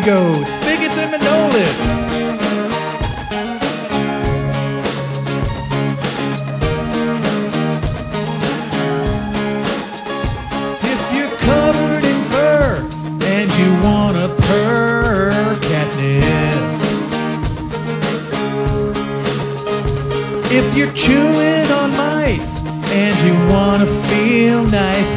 go. Spigots and Manolis. If you're covered in fur and you want to purr, catnip. If you're chewing on mice and you want to feel nice,